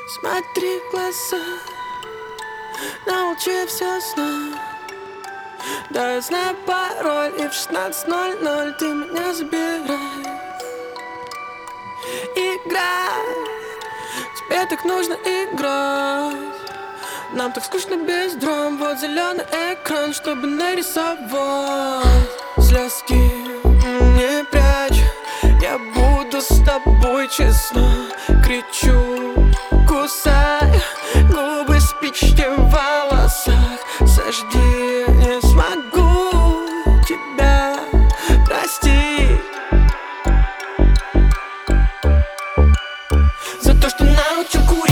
Смотри в глаза, научи все знать. Да, я знаю пароль, и в 16:00 ты меня забирай. Играй, тебе так нужно играть. Нам так скучно без драм. Вот зеленый экран, чтобы нарисовать слезки. Не прячь, я буду с тобой честно. Кричу, кусай губы, спички в волосах. Сожги, не смогу тебя простить за то, что научил курить.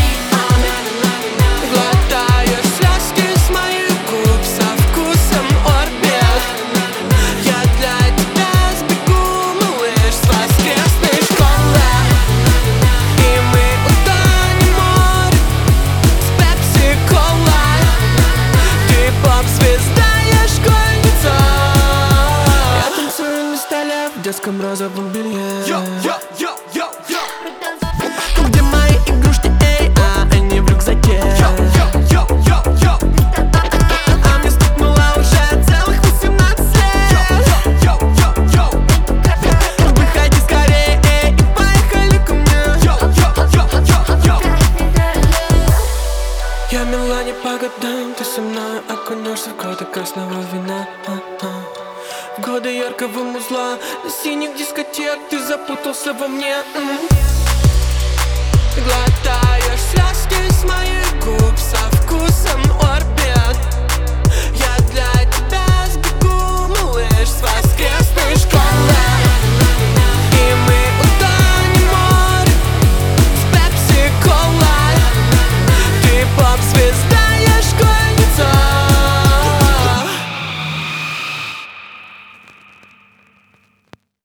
Глотаешь слезки с моих губ со вкусом орбит. Я для тебя сбегу, малыш, с воскресной школы. И мы утонем в море с пепси-колой. Ты поп-звезда, я школьница. Я танцую на столе в детском розовом белье. Где мои игрушки, эй, они в рюкзаке. А мне стукнуло уже целых 18 лет. Выходи скорее, эй, и поехали ко мне. Я мила не по годам, ты со мной окунешься в годы красного вина. В годы яркого музла, на синих дискотек ты запутался во мне.